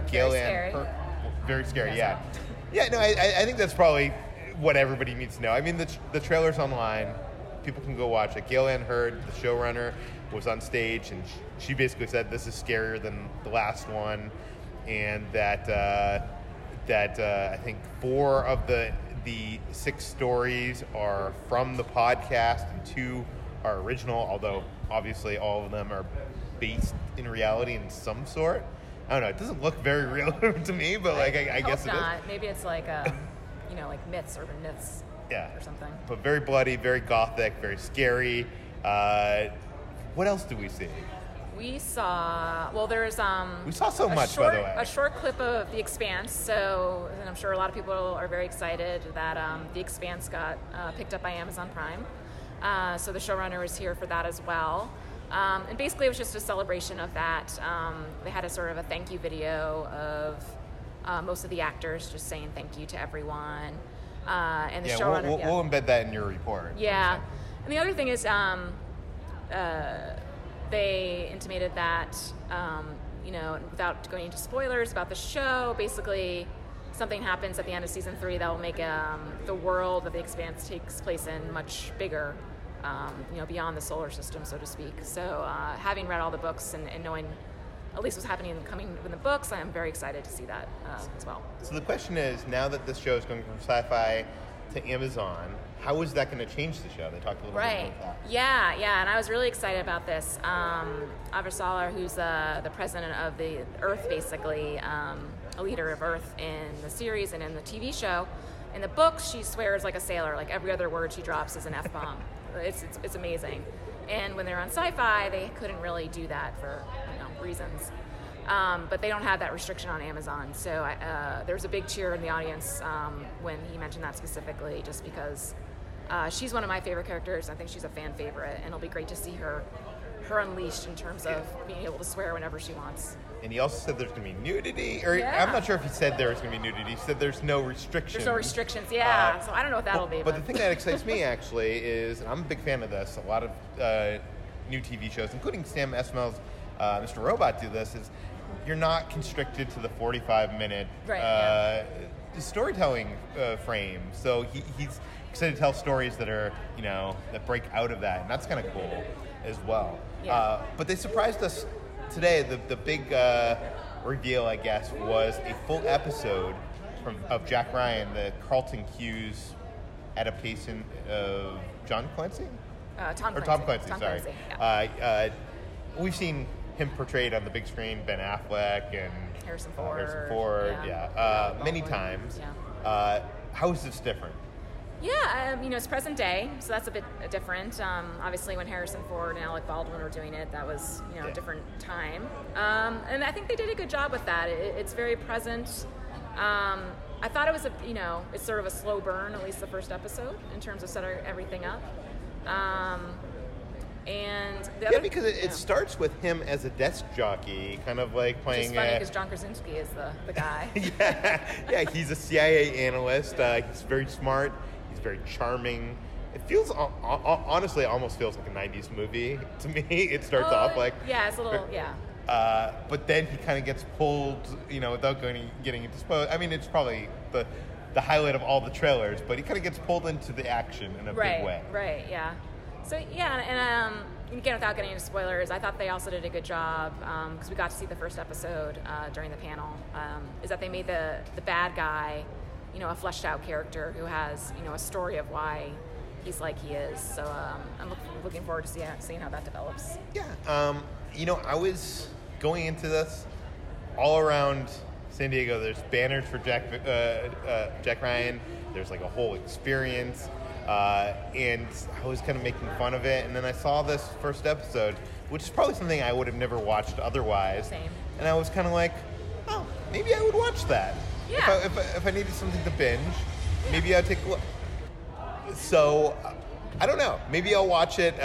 C: Very scary, yeah. Yeah, no, I think that's probably what everybody needs to know. I mean, the trailer's online. People can go watch it. Gail Ann Hurd, the showrunner, was on stage, and she basically said this is scarier than the last one, and that I think 4 of the 6 stories are from the podcast, and 2 are original, although obviously all of them are based in reality in some sort. I don't know. It doesn't look very real to me, but like I guess it is.
H: Maybe it's like like myths, urban myths.
C: Yeah.
H: Or something.
C: But very bloody, very gothic, very scary. What else do we see?
H: We saw, there's
C: we saw so much, by the way.
H: A short clip of The Expanse. So, and I'm sure a lot of people are very excited that The Expanse got picked up by Amazon Prime. So the showrunner was here for that as well. And basically it was just a celebration of that. They had a sort of a thank you video of most of the actors just saying thank you to everyone. And the showrunner...
C: We'll embed that in your report.
H: Yeah. And the other thing is they intimated that, without going into spoilers about the show, basically something happens at the end of season 3 that will make the world that The Expanse takes place in much bigger, beyond the solar system, so to speak. So having read all the books and knowing at least what's coming in the books, I am very excited to see that as well.
C: So the question is, now that this show is going from Sci-Fi to Amazon, how is that going to change the show? They talked a little bit about that.
H: Yeah, and I was really excited about this. Avasarala, who's the president of the Earth, basically, a leader of Earth in the series and in the TV show. In the books, she swears like a sailor. Like every other word she drops is an F-bomb. It's amazing. And when they're on Sci-Fi, they couldn't really do that for reasons. But they don't have that restriction on Amazon. So there was a big cheer in the audience when he mentioned that specifically, just because she's one of my favorite characters. I think she's a fan favorite, and it'll be great to see her unleashed in terms of being able to swear whenever she wants.
C: And he also said there's going to be nudity, or
H: Yeah.
C: I'm not sure if he said there was going to be nudity. He said there's no restrictions.
H: There's no restrictions, yeah. So I don't know what that'll be.
C: But the thing that excites me, actually, is, and I'm a big fan of this, a lot of new TV shows, including Sam Esmail's Mr. Robot, do this, is you're not constricted to the 45-minute storytelling frame. So he's excited to tell stories that are, that break out of that, and that's kind of cool as well.
H: Yeah.
C: But they surprised us today. The big reveal, I guess, was a full episode of Jack Ryan, the Carlton Cuse adaptation of John Clancy?
H: Tom Clancy.
C: Tom Clancy,
H: Tom
C: sorry.
H: Clancy, yeah.
C: We've seen him portrayed on the big screen, Ben Affleck and
H: Harrison Ford.
C: Many times.
H: Yeah.
C: How is this different?
H: Yeah, it's present day, so that's a bit different. Obviously, when Harrison Ford and Alec Baldwin were doing it, that was a different time. And I think they did a good job with that. It's very present. I thought it was it's sort of a slow burn, at least the first episode, in terms of setting everything up. And
C: because it starts with him as a desk jockey, kind of like playing.
H: It's funny because John Krasinski is the guy.
C: yeah, he's a CIA analyst. He's very smart. He's very charming. It feels honestly, almost feels like a '90s movie to me. It starts off like
H: it's a little
C: but then he kind of gets pulled, without getting into spoil. I mean, it's probably the highlight of all the trailers, but he kind of gets pulled into the action in a big way.
H: Right, yeah. So, and again, without getting into spoilers, I thought they also did a good job, because we got to see the first episode during the panel, is that they made the bad guy, a fleshed out character who has, a story of why he's like he is. So I'm looking forward to seeing how that develops.
C: Yeah. I was going into this all around San Diego. There's banners for Jack Ryan. There's like a whole experience. And I was kind of making fun of it. And then I saw this first episode, which is probably something I would have never watched otherwise.
H: Same.
C: And I was kind of like, oh, maybe I would watch that.
H: Yeah.
C: If I needed something to binge, maybe I'd take a look. So, I don't know. Maybe I'll watch it.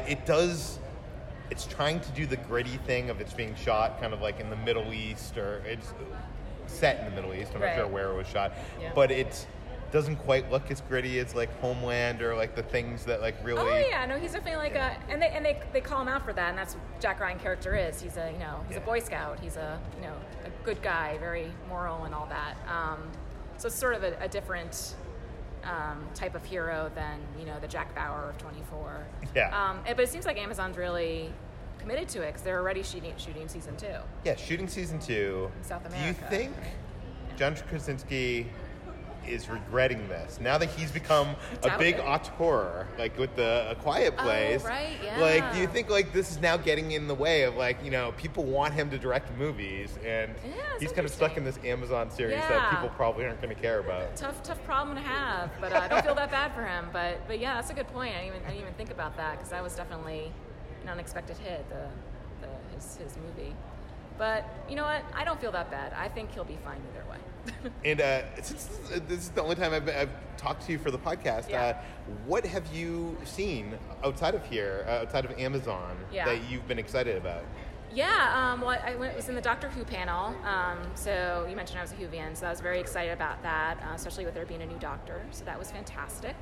C: It's trying to do the gritty thing of it's being shot kind of like in the Middle East, or it's set in the Middle East. I'm not sure where it was shot.
H: Yeah.
C: But it doesn't quite look as gritty as like Homeland or like the things that like really...
H: Oh yeah, no, he's definitely like and they call him out for that, and that's what Jack Ryan character is. He's a a Boy Scout. He's a a good guy, very moral and all that. So it's sort of a different type of hero than the Jack Bauer of 24.
C: Yeah.
H: But it seems like Amazon's really committed to it because they're already shooting season 2.
C: Yeah, shooting season 2.
H: In South
C: Do
H: America.
C: you think John Krasinski is regretting this now that he's become a big auteur, like with A Quiet Place?
H: Oh, right, yeah.
C: Like, do you think like this is now getting in the way of like people want him to direct movies, and he's kind of stuck in this Amazon series that people probably aren't going to care about?
H: Tough problem to have, but I don't feel that bad for him. But yeah, that's a good point. I didn't even think about that because that was definitely an unexpected hit, his movie. But you know what? I don't feel that bad. I think he'll be fine either way.
C: And since this is the only time I've talked to you for the podcast, what have you seen outside of here, outside of Amazon, that you've been excited about?
H: Yeah, well, I was in the Doctor Who panel, so you mentioned I was a Whovian, so I was very excited about that, especially with there being a new Doctor, so that was fantastic.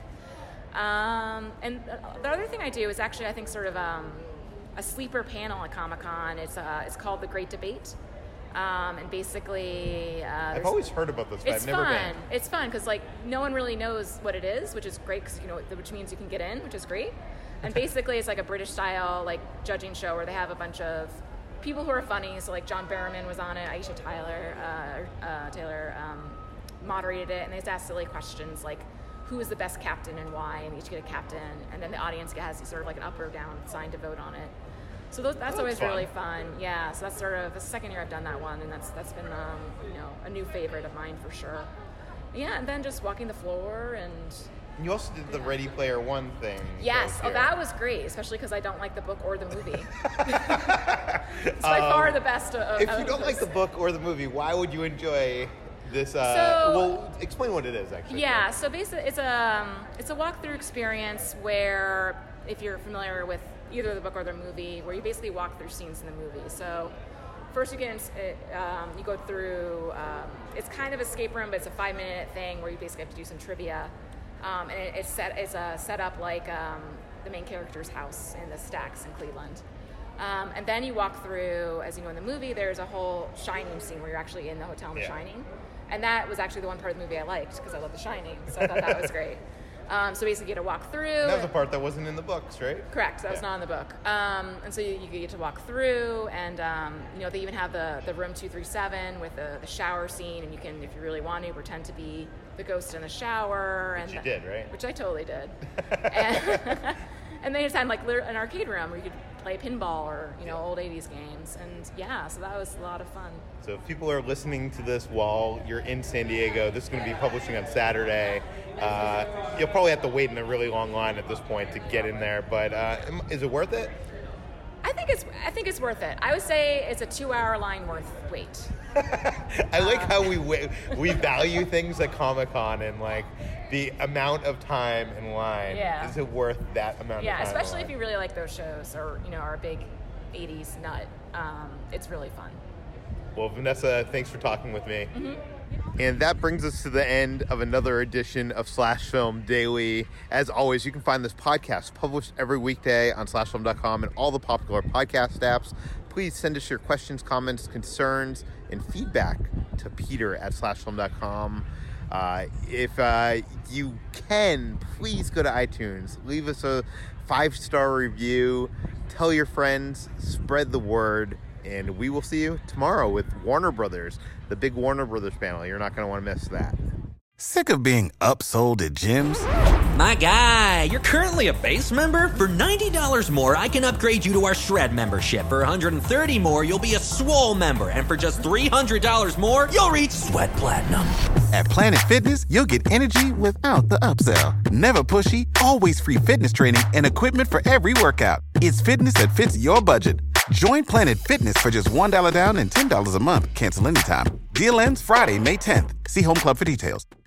H: And the other thing I do is actually, I think, sort of a sleeper panel at Comic-Con. It's called The Great Debate. And basically,
C: I've always heard about this, but I've never been.
H: It's fun because like no one really knows what it is, which is great because which means you can get in, which is great. And basically, it's like a British style like judging show where they have a bunch of people who are funny. So like John Barrowman was on it, Aisha Taylor moderated it, and they just asked silly questions like who is the best captain and why, and they each get a captain, and then the audience has sort of like an up or down sign to vote on it. So that's always really fun. Yeah, so that's sort of the second year I've done that one, and that's been a new favorite of mine for sure. Yeah, and then just walking the floor and.
C: You also did the Ready Player One thing.
H: Yes, that was great, especially because I don't like the book or the movie. It's by far the best.
C: If you don't like the book or the movie, why would you enjoy this? Well, explain what it is actually.
H: Yeah, so basically it's a walkthrough experience where, if you're familiar with either the book or the movie, where you basically walk through scenes in the movie. So first you you go through, it's kind of escape room, but it's a 5-minute thing where you basically have to do some trivia. And it's set up like the main character's house in the Stacks in Cleveland. And then you walk through, as you know in the movie, there's a whole Shining scene where you're actually in the hotel in The Shining. And that was actually the one part of the movie I liked because I love The Shining, so I thought that was great. So basically you get to walk through.
C: And that was the part that wasn't in the books, right?
H: Correct, that was not in the book. And so you get to walk through, and they even have the room 237 with the shower scene, and you can, if you really want to, pretend to be the ghost in the shower.
C: Which you did, right?
H: Which I totally did. And they just had like an arcade room where you could play pinball or old 80s games, and so that was a lot of fun.
C: So if people are listening to this while you're in San Diego, this is going to be publishing on Saturday. You'll probably have to wait in a really long line at this point to get in there, but is it worth it?
H: I think it's worth it. I would say it's a 2-hour line worth wait.
C: I like how we value things at Comic-Con and like the amount of time in line.
H: Yeah.
C: Is it worth that amount of time?
H: Yeah, especially if you really like those shows or are a big 80s nut. It's really fun.
C: Well, Vanessa, thanks for talking with me.
H: Mm-hmm.
C: And that brings us to the end of another edition of Slash Film Daily. As always, you can find this podcast published every weekday on slashfilm.com and all the popular podcast apps. Please send us your questions, comments, concerns, and feedback to peter@slashfilm.com. If you can, please go to iTunes. Leave us a 5-star review. Tell your friends. Spread the word. And we will see you tomorrow with Warner Brothers, the big Warner Brothers panel. You're not going to want to miss that.
A: Sick of being upsold at gyms?
B: My guy, you're currently a base member? For $90 more, I can upgrade you to our Shred membership. For $130 more, you'll be a Swole member. And for just $300 more, you'll reach Sweat Platinum.
A: At Planet Fitness, you'll get energy without the upsell. Never pushy, always free fitness training and equipment for every workout. It's fitness that fits your budget. Join Planet Fitness for just $1 down and $10 a month. Cancel anytime. Deal ends Friday, May 10th. See Home Club for details.